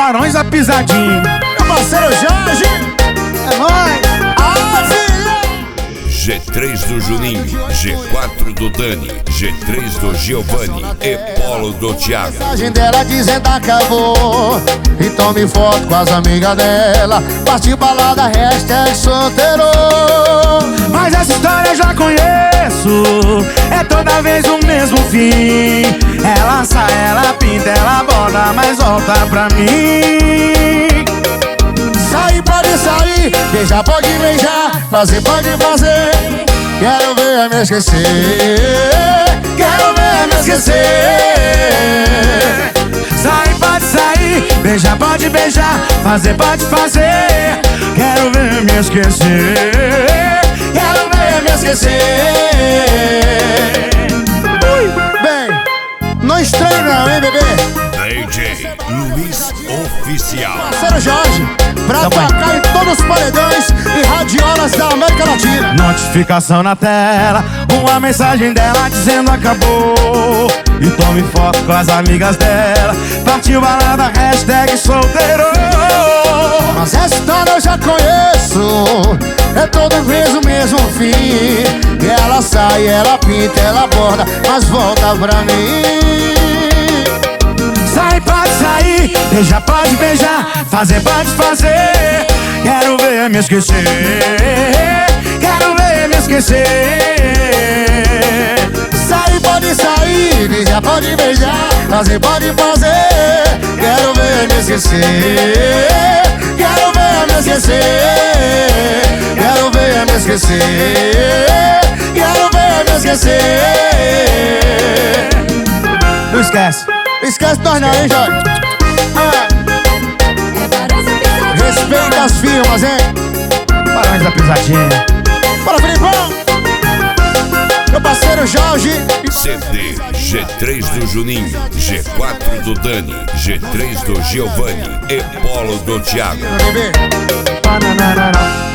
Barões da Pisadinha. Meu parceiro Jorge, é nóis. G3 do Juninho, G4 do Dani, G3 do Giovanni e Polo do Thiago. Mensagem dela dizendo acabou, e tome foto com as amigas dela. Partiu balada, hashtag solteiro. Mas essa história eu já conheço, é toda vez o mesmo fim. Ela sai, ela pinta, ela borda, mas volta pra mim. Sair pode sair, beijar pode beijar, fazer pode fazer. Quero ver me esquecer, quero ver me esquecer. Sair pode sair, beijar pode beijar, fazer pode fazer. Quero ver me esquecer, quero ver me esquecer. Bem, não estranho não, hein, bebê? DJ Luiz Oficial. Parceiro Jorge, pra tocar em todos os paredões e radiolas da América Latina. Notificação na tela, uma mensagem dela dizendo acabou, e tome foto com as amigas dela. Partiu balada, hashtag solteiro. Mas essa história eu já conheço, é toda vez o mesmo fim. E ela sai, ela pinta, ela borda, mas volta pra mim. Sai pode sair, beijar pode beijar, fazer pode fazer. Quero ver me esquecer, quero ver me esquecer. Sair pode sair, beijar pode beijar, fazer pode fazer. Quero ver me esquecer, quero ver me esquecer. Quero ver me esquecer, quero ver me esquecer. Não esquece. Esquece nós não, hein, Jorge? Respeita as firmas, hein? Barões da Pisadinha. Bora, Filipão! Meu parceiro Jorge. CD G3 do Juninho, G4 do Dani, G3 do Giovanni e Polo do Thiago. Bebê.